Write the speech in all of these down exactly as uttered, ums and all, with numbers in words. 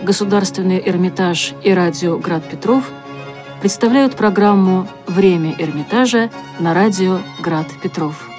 Государственный Эрмитаж и радио «Град Петров» представляют программу «Время Эрмитажа» на радио «Град Петров».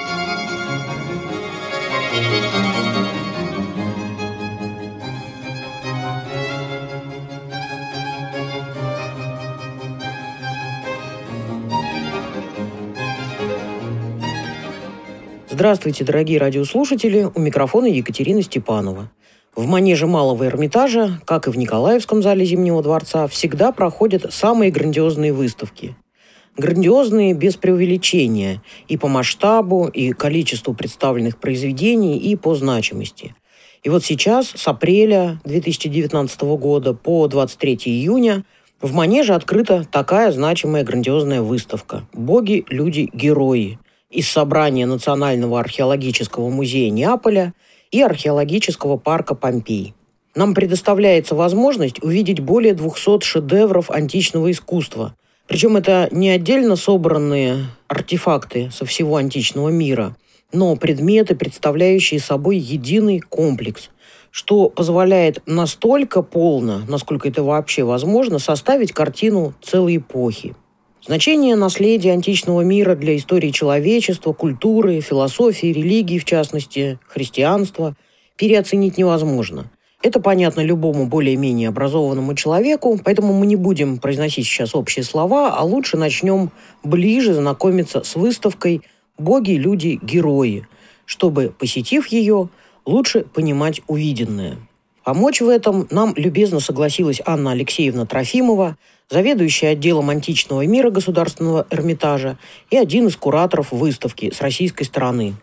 Здравствуйте, дорогие радиослушатели! У микрофона Екатерина Степанова. В манеже Малого Эрмитажа, как и в Николаевском зале Зимнего дворца, всегда проходят самые грандиозные выставки. Грандиозные без преувеличения и по масштабу, и количеству представленных произведений, и по значимости. И вот сейчас, с апреля две тысячи девятнадцатого года по двадцать третьего июня, в манеже открыта такая значимая грандиозная выставка «Боги, люди, герои» из собрания Национального археологического музея Неаполя и археологического парка Помпей. Нам предоставляется возможность увидеть более двухсот шедевров античного искусства. Причем это не отдельно собранные артефакты со всего античного мира, но предметы, представляющие собой единый комплекс, что позволяет настолько полно, насколько это вообще возможно, составить картину целой эпохи. Значение наследия античного мира для истории человечества, культуры, философии, религии, в частности, христианства, переоценить невозможно. Это понятно любому более-менее образованному человеку, поэтому мы не будем произносить сейчас общие слова, а лучше начнем ближе знакомиться с выставкой «Боги, люди, герои», чтобы, посетив ее, лучше понимать увиденное. Помочь в этом нам любезно согласилась Анна Алексеевна Трофимова, заведующая отделом античного мира Государственного Эрмитажа и один из кураторов выставки с российской стороны.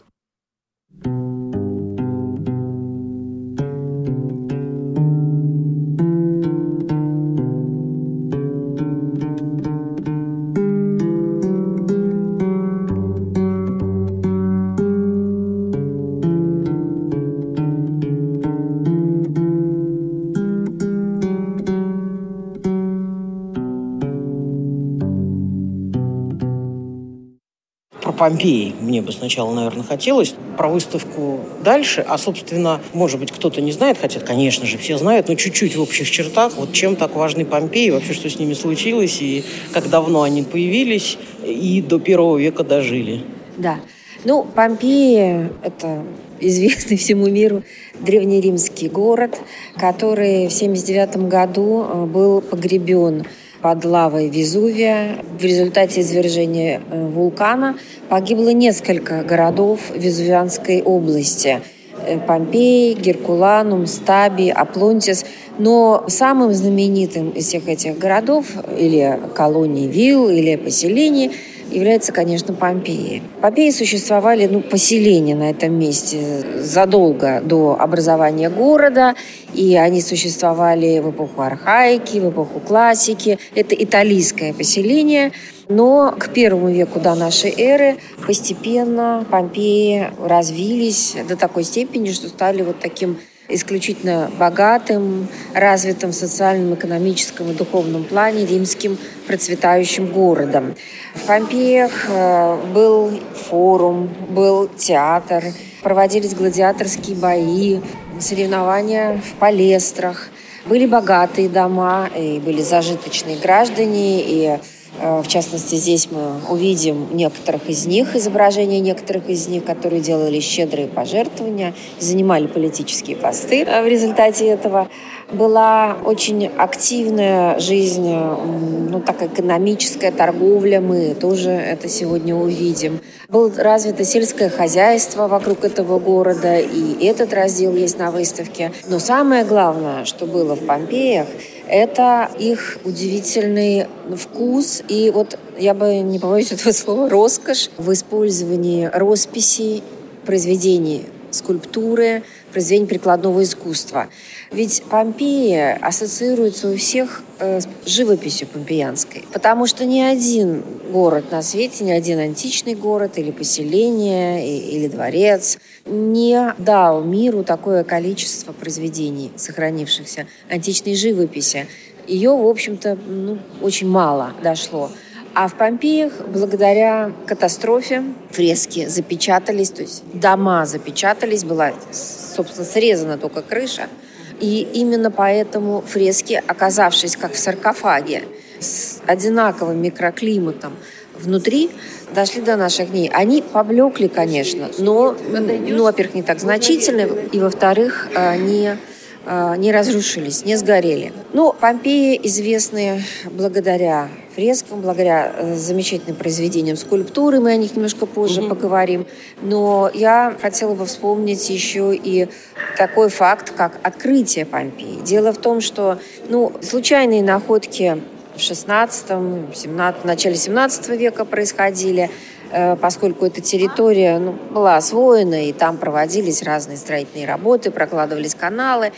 Помпеи мне бы сначала, наверное, хотелось. Про выставку дальше. А, собственно, может быть, кто-то не знает, хотя, конечно же, все знают, но чуть-чуть в общих чертах, вот чем так важны Помпеи, вообще, что с ними случилось, и как давно они появились, и до первого века дожили. Да. Ну, Помпеи – это известный всему миру древнеримский город, который в семьдесят девятом году был погребен под лавой Везувия. В результате извержения вулкана погибло несколько городов Везувианской области. Помпей, Геркуланум, Стаби, Аплонтис. Но самым знаменитым из всех этих городов, или колоний вилл, или поселений, является, конечно, Помпеи. Помпеи существовали, ну, поселения на этом месте задолго до образования города, и они существовали в эпоху архаики, в эпоху классики. Это италийское поселение, но к первому веку до нашей эры постепенно Помпеи развились до такой степени, что стали вот таким исключительно богатым, развитым в социальном, экономическом и духовном плане римским процветающим городом. В Помпеях был форум, был театр, проводились гладиаторские бои, соревнования в палестрах. Были богатые дома, и были зажиточные граждане, и в частности, здесь мы увидим некоторых из них, изображения некоторых из них, которые делали щедрые пожертвования, занимали политические посты. В результате этого была очень активная жизнь, ну, так экономическая торговля, мы тоже это сегодня увидим. Было развито сельское хозяйство вокруг этого города, и этот раздел есть на выставке. Но самое главное, что было в Помпеях, это их удивительный вкус и, вот я бы не побоюсь этого слова, роскошь в использовании росписей, произведений скульптуры, произведений прикладного искусства. Ведь Помпеи ассоциируются у всех э, с живописью помпеянской, потому что ни один город на свете, ни один античный город или поселение, и, или дворец не дал миру такое количество произведений, сохранившихся античной живописи. Ее, в общем-то, ну, очень мало дошло. А в Помпеях, благодаря катастрофе, фрески запечатались, то есть дома запечатались, была, собственно, срезана только крыша. И именно поэтому фрески, оказавшись как в саркофаге, с одинаковым микроклиматом внутри, дошли до наших дней. Они поблекли, конечно, но, ну, во-первых, не так значительно, и, во-вторых, не, не разрушились, не сгорели. Ну, Помпеи известны благодаря фрескам, благодаря замечательным произведениям скульптуры, мы о них немножко позже mm-hmm. поговорим. Но я хотела бы вспомнить еще и такой факт, как открытие Помпеи. Дело в том, что ну, случайные находки в шестнадцатом, семнадцатом, в начале семнадцатого века происходили, поскольку эта территория ну, была освоена, и там проводились разные строительные работы, прокладывались каналы,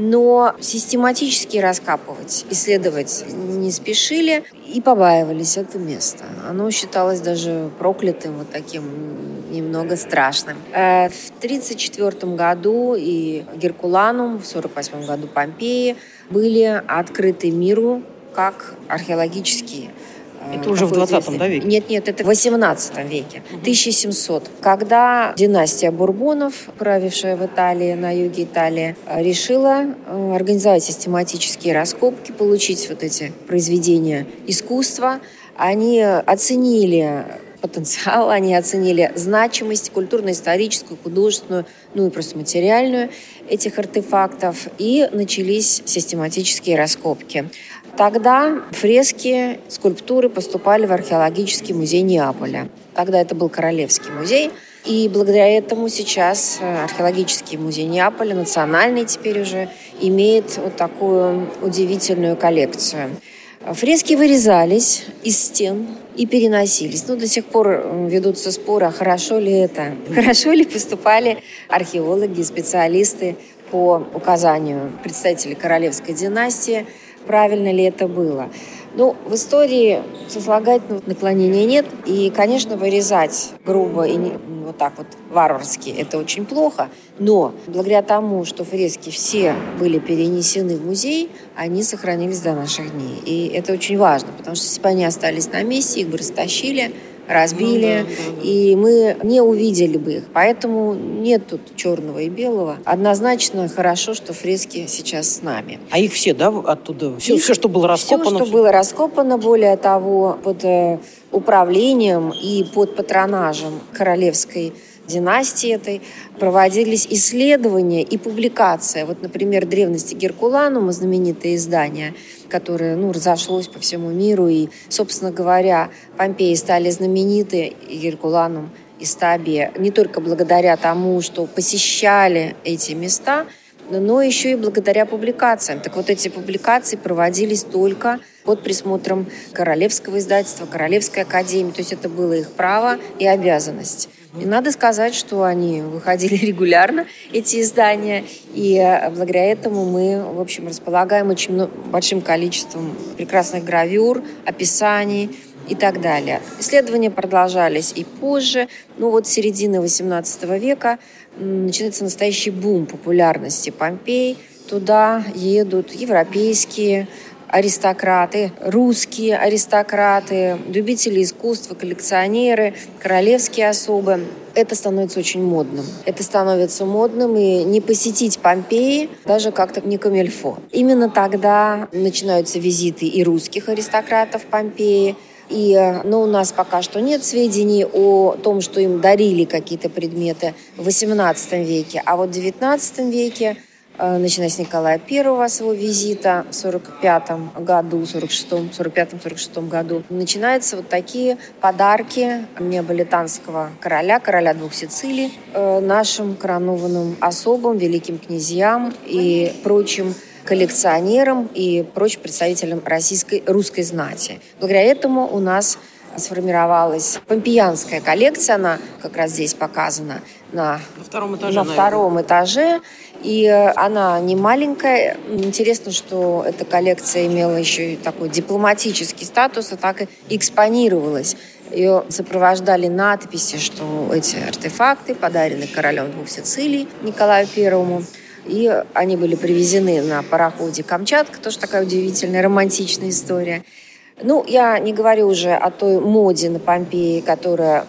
но систематически раскапывать, исследовать не спешили и побаивались это место. Оно считалось даже проклятым, вот таким немного страшным. В тридцать четвёртом году и Геркуланум, в сорок восьмом году Помпеи были открыты миру как археологические. Это уже в двадцатом да, веке? Нет, нет, это в восемнадцатом веке, угу. тысяча семьсот. Когда династия Бурбонов, правившая в Италии, на юге Италии, решила организовать систематические раскопки, получить вот эти произведения искусства, они оценили потенциал, они оценили значимость культурно-историческую, художественную, ну и просто материальную этих артефактов, и начались систематические раскопки. Тогда фрески, скульптуры поступали в археологический музей Неаполя. Тогда это был Королевский музей. И благодаря этому сейчас археологический музей Неаполя, национальный теперь уже, имеет вот такую удивительную коллекцию. Фрески вырезались из стен и переносились. Ну, до сих пор ведутся споры, а хорошо ли это? Хорошо ли поступали археологи, специалисты по указанию представителей королевской династии? Правильно ли это было? Ну, в истории сослагательного наклонения нет. И, конечно, вырезать грубо и не, вот так вот варварски – это очень плохо. Но благодаря тому, что фрески все были перенесены в музей, они сохранились до наших дней. И это очень важно, потому что если бы они остались на месте, их бы растащили, разбили, ну, да, да, да. и мы не увидели бы их. Поэтому нет тут черного и белого. Однозначно хорошо, что фрески сейчас с нами. А их все, да, оттуда? Все, их, все что было раскопано? Все, что все... было раскопано, более того, под э, управлением и под патронажем королевской династии этой проводились исследования и публикация. Вот, например, «Древности Геркуланума», знаменитое издание, которое ну, разошлось по всему миру. И, собственно говоря, Помпеи стали знамениты, и Геркуланум, и Стабия, не только благодаря тому, что посещали эти места, но еще и благодаря публикациям. Так вот, эти публикации проводились только под присмотром Королевского издательства, Королевской академии. То есть это было их право и обязанность. И надо сказать, что они выходили регулярно, эти издания, и благодаря этому мы, в общем, располагаем очень большим количеством прекрасных гравюр, описаний и так далее. Исследования продолжались и позже. Ну вот с середины восемнадцатого века начинается настоящий бум популярности Помпей. Туда едут европейские аристократы, русские аристократы, любители искусства, коллекционеры, королевские особы. Это становится очень модным. Это становится модным, и не посетить Помпеи даже как-то не камильфо. Именно тогда начинаются визиты и русских аристократов Помпеи. И, но у нас пока что нет сведений о том, что им дарили какие-то предметы в восемнадцатом веке. А вот в девятнадцатом веке, начиная с Николая Первого, своего визита в сорок пятом году, сорок шестом, сорок пятом сорок шестом году, начинаются вот такие подарки неаполитанского короля, короля двух Сицилий, нашим коронованным особам, великим князьям и прочим коллекционерам и прочим представителям российской, русской знати. Благодаря этому у нас сформировалась помпеянская коллекция, она как раз здесь показана на, на втором этаже. На втором этаже. И она не маленькая. Интересно, что эта коллекция имела еще и такой дипломатический статус, а так и экспонировалась. Ее сопровождали надписи, что эти артефакты подарены королем двух Сицилий Николаю Первому. И они были привезены на пароходе «Камчатка», тоже такая удивительная, романтичная история. Ну, я не говорю уже о той моде на Помпеи, которая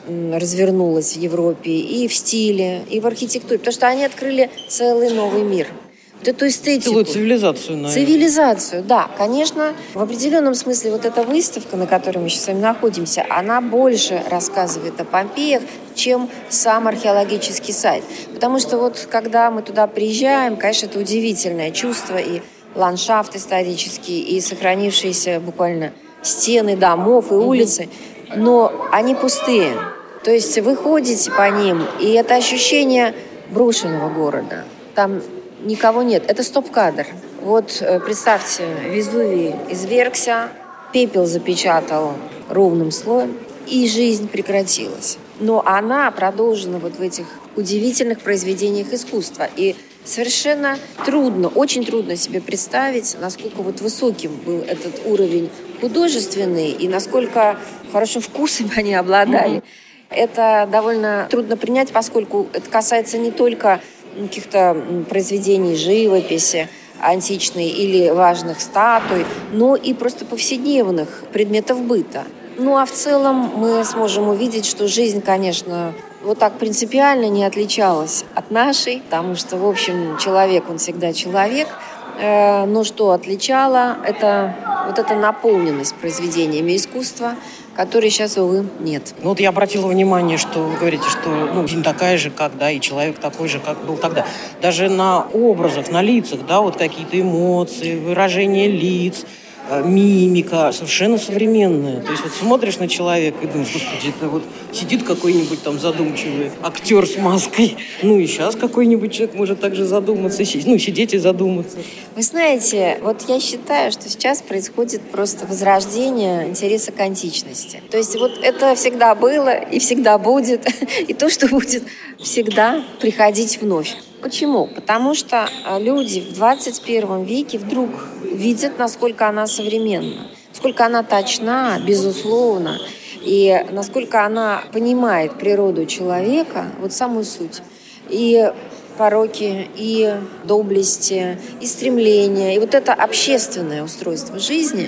развернулась в Европе и в стиле, и в архитектуре, потому что они открыли целый новый мир. вот эту эстетику. Целую цивилизацию, наверное. Цивилизацию, да. Конечно, в определенном смысле вот эта выставка, на которой мы сейчас с вами находимся, она больше рассказывает о Помпеях, чем сам археологический сайт. Потому что вот когда мы туда приезжаем, конечно, это удивительное чувство, и ландшафт исторический, и сохранившиеся буквально стены домов и улицы, но они пустые. То есть вы ходите по ним, и это ощущение брошенного города. Там никого нет. Это стоп-кадр. Вот представьте, Везувий извергся, пепел запечатал ровным слоем, и жизнь прекратилась. Но она продолжена вот в этих удивительных произведениях искусства. И совершенно трудно, очень трудно себе представить, насколько вот высоким был этот уровень художественный и насколько хорошим вкусом они обладали. Mm-hmm. Это довольно трудно принять, поскольку это касается не только каких-то произведений живописи античной или важных статуй, но и просто повседневных предметов быта. Ну а в целом мы сможем увидеть, что жизнь, конечно, вот так принципиально не отличалась от нашей, потому что, в общем, человек, он всегда человек. Но что отличало, это вот эта наполненность произведениями искусства, которой сейчас, увы, нет. Ну вот я обратила внимание, что вы говорите, что ну, жизнь такая же, как, да, и человек такой же, как был тогда. Даже на образах, на лицах, да, вот какие-то эмоции, выражения лиц, мимика совершенно современная. То есть вот смотришь на человека и думаешь, господи, это вот сидит какой-нибудь там задумчивый актер с маской. Ну и сейчас какой-нибудь человек может также задуматься, ну сидеть и задуматься. Вы знаете, вот я считаю, что сейчас происходит просто возрождение интереса к античности. То есть вот это всегда было и всегда будет, и то, что будет всегда приходить вновь. Почему? Потому что люди в двадцать первом веке вдруг видят, насколько она современна, насколько она точна, безусловно, и насколько она понимает природу человека, вот самую суть. И пороки, и доблести, и стремления, и вот это общественное устройство жизни,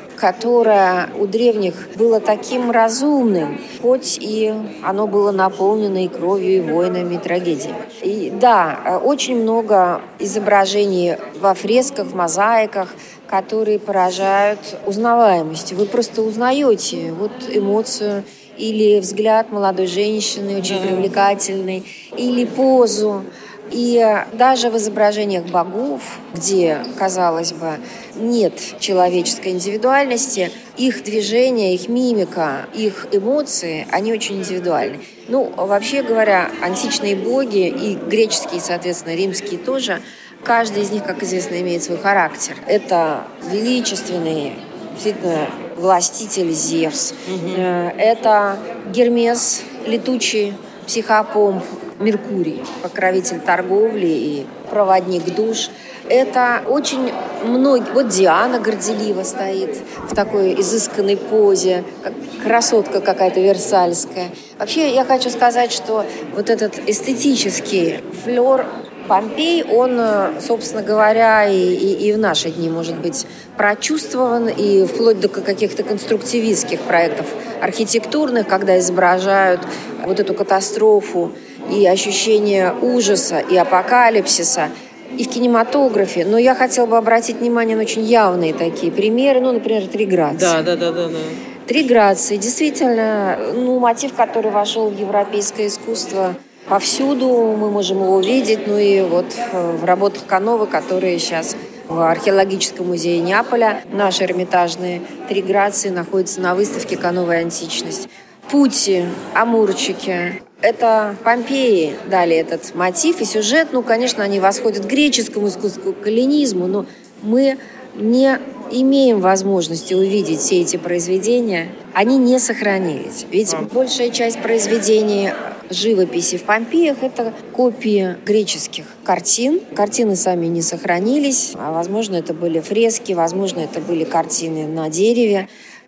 которое у древних было таким разумным, хоть и оно было наполнено и кровью, и войнами, и трагедиями. И да, очень много изображений во фресках, в мозаиках, которые поражают узнаваемостью. Вы просто узнаете вот эмоцию или взгляд молодой женщины, очень да. привлекательный, или позу. И даже в изображениях богов, где, казалось бы, нет человеческой индивидуальности, их движения, их мимика, их эмоции, они очень индивидуальны. Ну, вообще говоря, античные боги и греческие, соответственно, римские тоже, каждый из них, как известно, имеет свой характер. Это величественный, действительно, властитель Зевс. Угу. Это Гермес, летучий психопомп, Меркурий, покровитель торговли и проводник душ. Это очень многие... Вот Диана горделиво стоит в такой изысканной позе, как красотка какая-то версальская. Вообще, я хочу сказать, что вот этот эстетический флёр Помпей, он, собственно говоря, и, и, и в наши дни может быть прочувствован, и вплоть до каких-то конструктивистских проектов архитектурных, когда изображают вот эту катастрофу и ощущение ужаса и апокалипсиса, и в кинематографе. Но я хотела бы обратить внимание на очень явные такие примеры, ну, например, «Три грации». Да, да, да, да, да. «Три грации» действительно, ну, мотив, который вошел в европейское искусство повсюду, мы можем его увидеть, ну и вот в работах Канова, которые сейчас в археологическом музее Неаполя, наши эрмитажные «Три грации» находятся на выставке «Канова и античность». Пути, амурчики. Это Помпеи дали этот мотив и сюжет. Ну, конечно, они восходят к греческому искусству, к эллинизму, но мы не имеем возможности увидеть все эти произведения. Они не сохранились. Ведь большая часть произведений живописи в Помпеях – это копии греческих картин. Картины сами не сохранились. А, возможно, это были фрески, возможно, это были картины на дереве.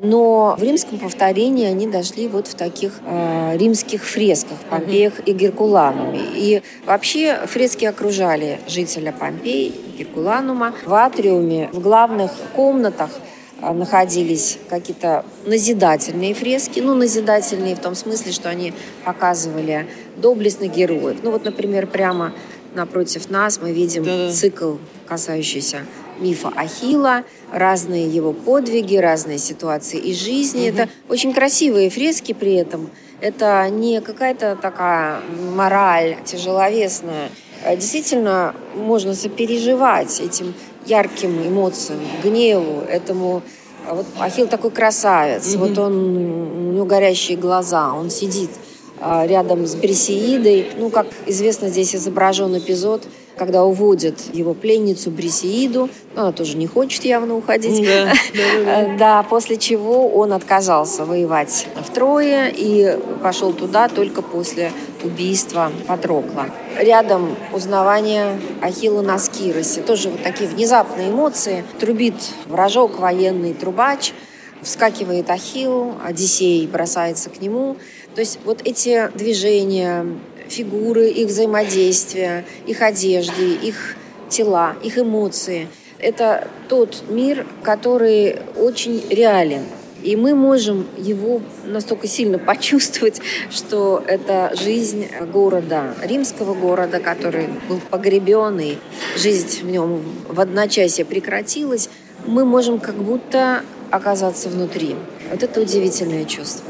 Но в римском повторении они дошли вот в таких э, римских фресках, Помпеях и Геркулануме. И вообще фрески окружали жителя Помпей и Геркуланума. В атриуме, в главных комнатах э, находились какие-то назидательные фрески. Ну, назидательные в том смысле, что они показывали доблестных героев. Ну, вот, например, прямо напротив нас мы видим Да-да. цикл, касающийся мифа Ахилла, разные его подвиги, разные ситуации из жизни. Угу. Это очень красивые фрески при этом. Это не какая-то такая мораль тяжеловесная. Действительно, можно сопереживать этим ярким эмоциям, гневу, этому... Вот Ахилл такой красавец, угу. вот он, у него горящие глаза, он сидит рядом с Брисеидой. Ну, как известно, здесь изображен эпизод, когда уводят его пленницу Брисеиду. Она тоже не хочет явно уходить. Да, да, да. Да, после чего он отказался воевать в Трое и пошел туда только после убийства Патрокла. Рядом узнавание Ахилла на Скиросе. Тоже вот такие внезапные эмоции. Трубит вражок, военный трубач. Вскакивает Ахилл, Одиссей бросается к нему. То есть вот эти движения, фигуры, их взаимодействия, их одежды, их тела, их эмоции – это тот мир, который очень реален. И мы можем его настолько сильно почувствовать, что это жизнь города, римского города, который был погребен, и жизнь в нем в одночасье прекратилась. Мы можем как будто оказаться внутри. Вот это удивительное чувство.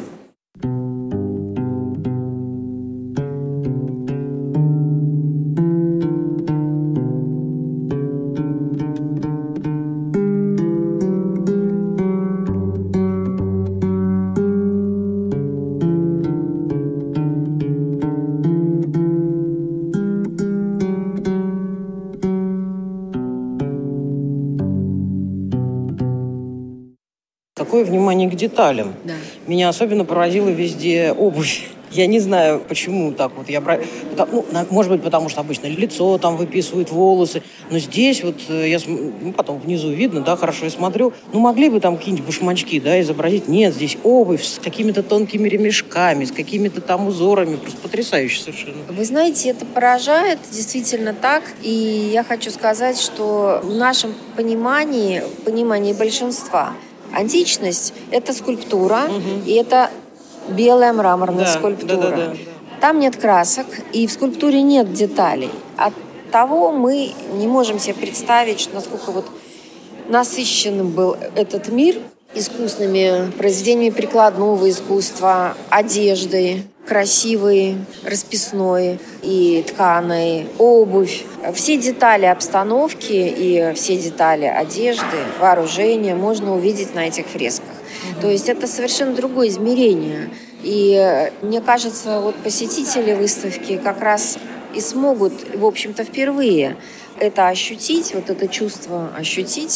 Такое внимание к деталям. Да. Меня особенно поразила везде обувь. Я не знаю, почему так вот. Я бра... ну, может быть, потому что обычно лицо там выписывают, волосы. Но здесь вот я ну, потом внизу видно, да, хорошо я смотрю. Ну, могли бы там какие-нибудь башмачки, да, изобразить. Нет, здесь обувь с какими-то тонкими ремешками, с какими-то там узорами. Просто потрясающе совершенно. Вы знаете, это поражает, действительно так. И я хочу сказать, что в нашем понимании, понимании большинства, античность – это скульптура, угу. и это белая мраморная да, скульптура. Да, да, да. Там нет красок, и в скульптуре нет деталей. Оттого мы не можем себе представить, насколько вот насыщенным был этот мир искусными произведениями прикладного искусства, одеждой, красивой, расписной и тканой, обувь. Все детали обстановки и все детали одежды, вооружения можно увидеть на этих фресках. Mm-hmm. То есть это совершенно другое измерение. И мне кажется, вот посетители выставки как раз и смогут, в общем-то, впервые это ощутить, вот это чувство ощутить,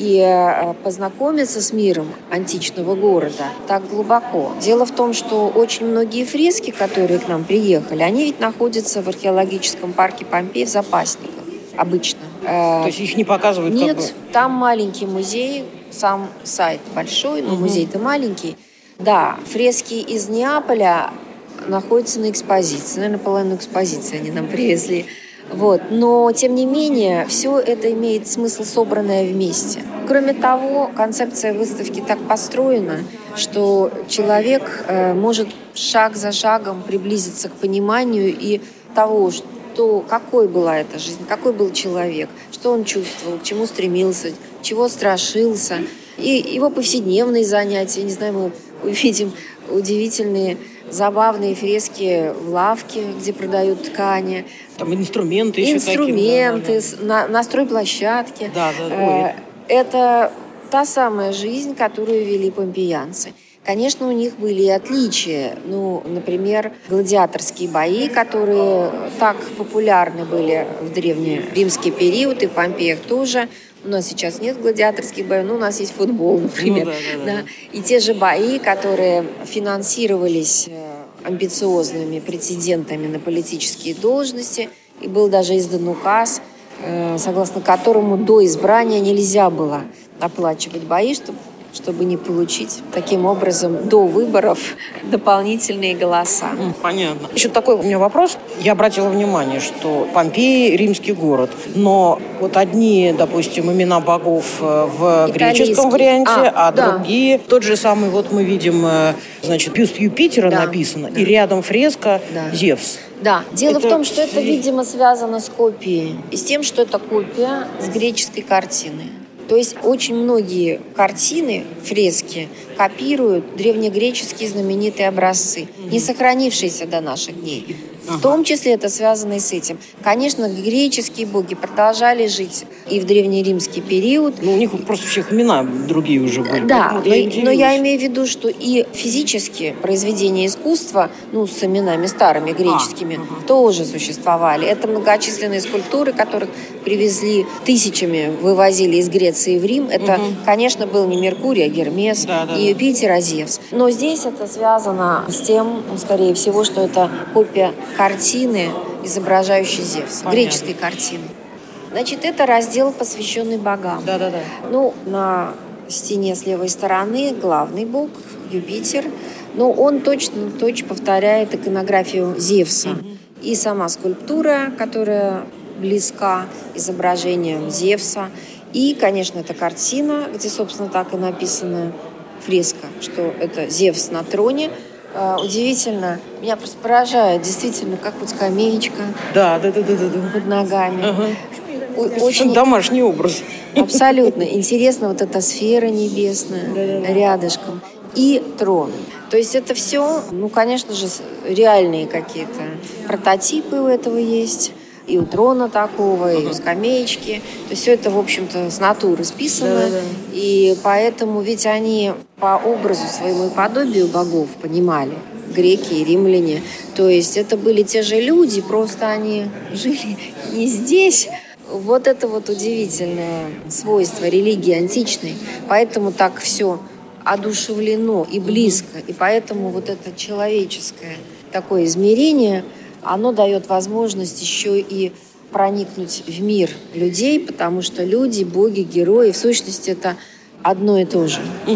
и познакомиться с миром античного города так глубоко. Дело в том, что очень многие фрески, которые к нам приехали, они ведь находятся в археологическом парке Помпей в запасниках обычно. То есть их не показывают? Нет, как бы... там маленький музей, сам сайт большой, но угу. музей-то маленький. Да, фрески из Неаполя находятся на экспозиции, наверное, половину экспозиции они нам привезли. Вот. Но, тем не менее, все это имеет смысл, собранное вместе. Кроме того, концепция выставки так построена, что человек э, может шаг за шагом приблизиться к пониманию и того, что, какой была эта жизнь, какой был человек, что он чувствовал, к чему стремился, чего страшился. И его повседневные занятия, не знаю, мы увидим удивительные забавные фрески в лавке, где продают ткани. Там инструменты еще Инструменты, такие, да, да, да. на стройплощадке. Да, да, ой. Это та самая жизнь, которую вели помпеянцы. Конечно, у них были и отличия. Ну, например, гладиаторские бои, которые так популярны были в древнеримский период, и в Помпеях тоже. У нас сейчас нет гладиаторских боев, но у нас есть футбол, например. Ну, да, да, да. Да. И те же бои, которые финансировались амбициозными претендентами на политические должности. И был даже издан указ, согласно которому до избрания нельзя было оплачивать бои, чтобы чтобы не получить таким образом до выборов дополнительные голоса. Понятно. Еще такой у меня вопрос. Я обратила внимание, что Помпеи – римский город, но вот одни, допустим, имена богов в Италийский. греческом варианте, а, а да. другие. Тот же самый, вот мы видим, значит, бюст Юпитера да. написано, да. и рядом фреска да. Зевс. Да. Дело это... в том, что это, видимо, связано с копией и с тем, что это копия с греческой картины. То есть очень многие картины, фрески, копируют древнегреческие знаменитые образцы, не сохранившиеся до наших дней. В том числе это связано и с этим. Конечно, греческие боги продолжали жить и в древнеримский период. Ну, у них просто всех имена другие уже были. Да, я но, но я имею в виду, что и физические произведения искусства, ну, с именами старыми греческими, а, угу. тоже существовали. Это многочисленные скульптуры, которых привезли тысячами, вывозили из Греции в Рим. Это, угу. конечно, был не Меркурий, а Гермес, да, да, и Юпитер, а Зевс. Но здесь это связано с тем, скорее всего, что это копия картины, изображающей Зевса, Понятно. Греческой картины. Значит, это раздел, посвященный богам. Да, да, да. Ну, на стене с левой стороны главный бог, Юпитер. Но он точно, точно повторяет иконографию Зевса. Угу. И сама скульптура, которая близка изображением Зевса. И, конечно, это картина, где, собственно, так и написано фреска, что это Зевс на троне. Удивительно. Меня просто поражает, действительно, как вот скамеечка да, да, да, да, да. под ногами. Ага. Очень домашний образ. Абсолютно. Интересно, вот эта сфера небесная да, да, да. рядышком. И трон. То есть это все, ну, конечно же, реальные какие-то прототипы у этого есть. И у трона такого, uh-huh. и у скамеечки. То есть все это, в общем-то, с натуры списано. Да, да. И поэтому ведь они по образу своему и подобию богов понимали, греки и римляне. То есть это были те же люди, просто они жили не здесь. Вот это вот удивительное свойство религии античной. Поэтому так все одушевлено и близко. Uh-huh. И поэтому вот это человеческое такое измерение – оно дает возможность еще и проникнуть в мир людей, потому что люди, боги, герои, в сущности, это одно и то же. Угу.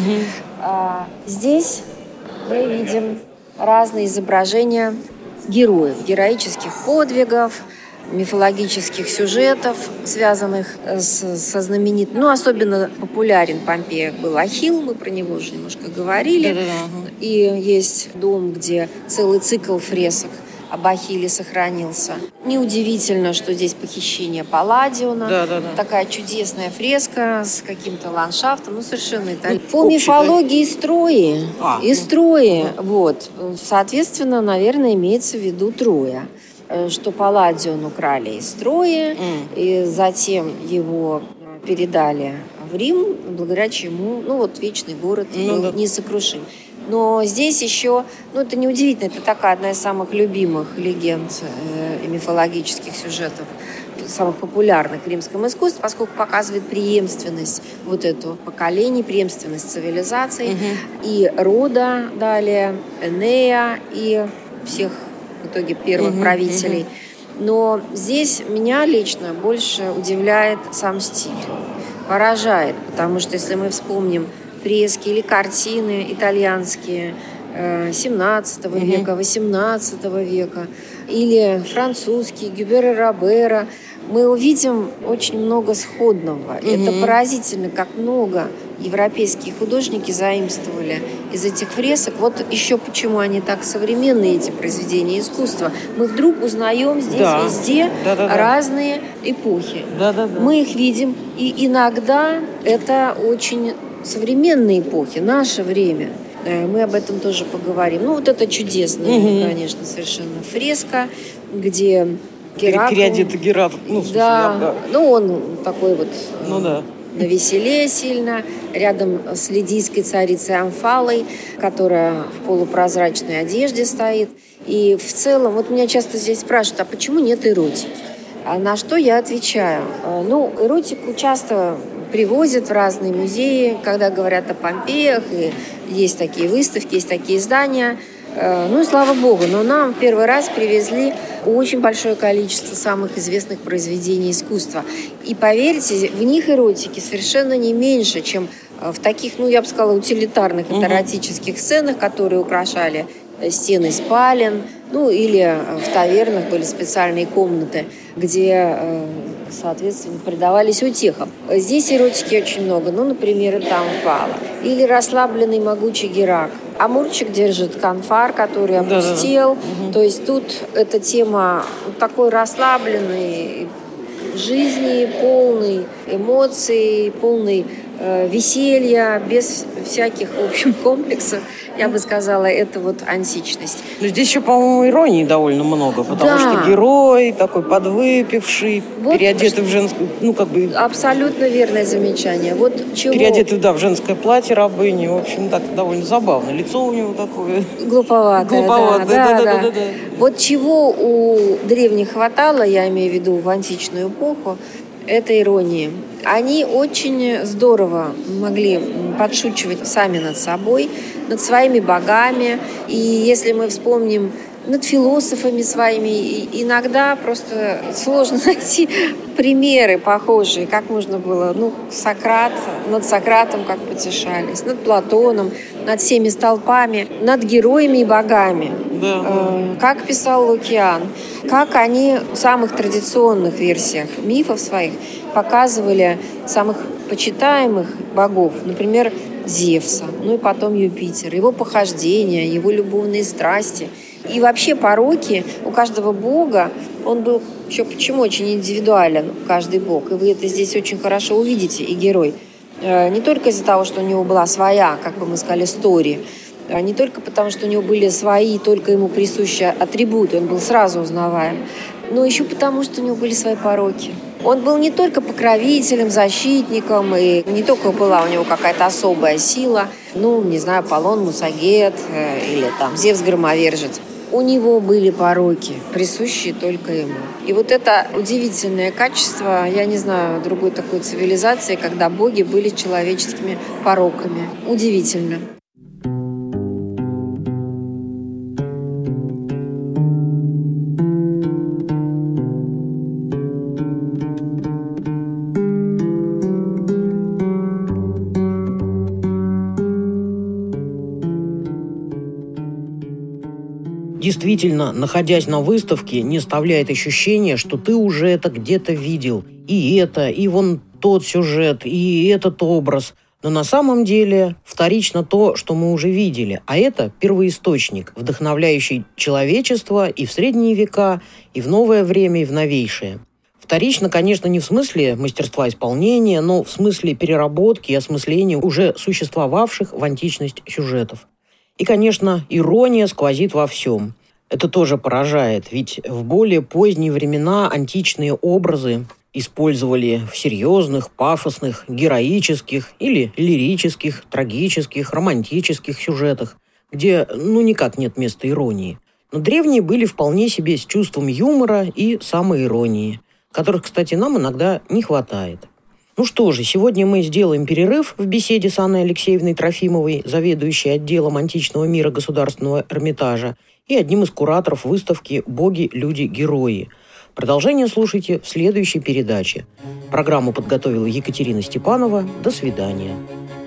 А, здесь мы видим разные изображения героев, героических подвигов, мифологических сюжетов, связанных с, со знаменитым... Ну, особенно популярен в Помпеях был Ахилл, мы про него уже немножко говорили. Да-да-да. И есть дом, где целый цикл фресок об Ахилле сохранился. Неудивительно, что здесь похищение Палладиона. Да, да, да. Такая чудесная фреска с каким-то ландшафтом. Ну, совершенно итальянская. По мифологии и строи. А, и строи. Ну. Вот. Соответственно, наверное, имеется в виду Троя. Что Палладион украли из Трои, mm. и затем его передали в Рим, благодаря чему, ну, вот вечный город mm, был да. несокрушим. Но здесь еще, ну, это неудивительно, это такая одна из самых любимых легенд э, и мифологических сюжетов, самых популярных в римском искусстве, поскольку показывает преемственность вот эту поколений, преемственность цивилизаций угу. и рода далее, Энея и всех в итоге первых угу, правителей. Угу. Но здесь меня лично больше удивляет сам стиль, поражает, потому что если мы вспомним фрески или картины итальянские семнадцатого mm-hmm. века, восемнадцатого века, или французские, Гюбера Робера, мы увидим очень много сходного. Mm-hmm. Это поразительно, как много европейские художники заимствовали из этих фресок. Вот еще почему они так современные, эти произведения искусства. Мы вдруг узнаем здесь да. везде да, да, да. разные эпохи. Да, да, да. Мы их видим, и иногда это очень современные эпохи, наше время. Мы об этом тоже поговорим. Ну, вот это чудесная, угу. конечно, совершенно фреска, где Геракл... Переодетый Геракл. Ну, в смысле, да. да. Ну, он такой вот... Ну, да. навеселее сильно, рядом с лидийской царицей Амфалой, которая в полупрозрачной одежде стоит. И в целом, вот меня часто здесь спрашивают, а почему нет эротики? А на что я отвечаю? Ну, эротику часто привозят в разные музеи, когда говорят о Помпеях, и есть такие выставки, есть такие издания. Ну и слава богу, но нам в первый раз привезли очень большое количество самых известных произведений искусства. И поверьте, в них эротики совершенно не меньше, чем в таких, ну, я бы сказала, утилитарных Угу. эротических сценах, которые украшали стены спален, ну, или в тавернах были специальные комнаты, где, соответственно, предавались утехам. Здесь эротики очень много, ну, например, там фала. Или расслабленный могучий Герак. Амурчик держит канфар, который опустел. Да-да-да. То есть тут эта тема такой расслабленной жизни, полной эмоций, полной э, веселья, без всяких, в общем, комплексов. Я бы сказала, это вот античность. Но здесь еще, по-моему, иронии довольно много, потому да. что герой такой подвыпивший, вот переодетый в женскую, ну, как бы... Абсолютно верное замечание. Вот чего... Переодетый, да, в женское платье рабыни, в общем, так довольно забавно. Лицо у него такое... Глуповатое, Глуповатое, да, да, да, да, да, да, да. Вот чего у древних хватало, я имею в виду в античную эпоху, это иронии. Они очень здорово могли подшучивать сами над собой, над своими богами. И если мы вспомним над философами своими, иногда просто сложно найти примеры похожие, как можно было, ну, Сократ, над Сократом как потешались, над Платоном, над всеми столпами, над героями и богами. Да, да. Как писал Лукиан, как они в самых традиционных версиях мифов своих показывали самых почитаемых богов, например, Зевса, ну и потом Юпитер, его похождения, его любовные страсти. И вообще пороки у каждого бога, он был еще почему очень индивидуален, каждый бог, и вы это здесь очень хорошо увидите, и герой. Не только из-за того, что у него была своя, как бы мы сказали, история, не только потому, что у него были свои, только ему присущие атрибуты, он был сразу узнаваем, но еще потому, что у него были свои пороки. Он был не только покровителем, защитником, и не только была у него какая-то особая сила, ну, не знаю, Аполлон Мусагет или там Зевс-громовержец. У него были пороки, присущие только ему. И вот это удивительное качество, я не знаю другой такой цивилизации, когда боги были человеческими пороками. Удивительно. Действительно, находясь на выставке, не оставляет ощущения, что ты уже это где-то видел. И это, и вон тот сюжет, и этот образ. Но на самом деле вторично то, что мы уже видели. А это первоисточник, вдохновляющий человечество и в средние века, и в новое время, и в новейшее. Вторично, конечно, не в смысле мастерства исполнения, но в смысле переработки и осмысления уже существовавших в античность сюжетов. И, конечно, ирония сквозит во всем. Это тоже поражает, ведь в более поздние времена античные образы использовали в серьезных, пафосных, героических или лирических, трагических, романтических сюжетах, где ну никак нет места иронии. Но древние были вполне себе с чувством юмора и самоиронии, которых, кстати, нам иногда не хватает. Ну что же, сегодня мы сделаем перерыв в беседе с Анной Алексеевной Трофимовой, заведующей отделом античного мира Государственного Эрмитажа, и одним из кураторов выставки «Боги, люди, герои». Продолжение слушайте в следующей передаче. Программу подготовила Екатерина Степанова. До свидания.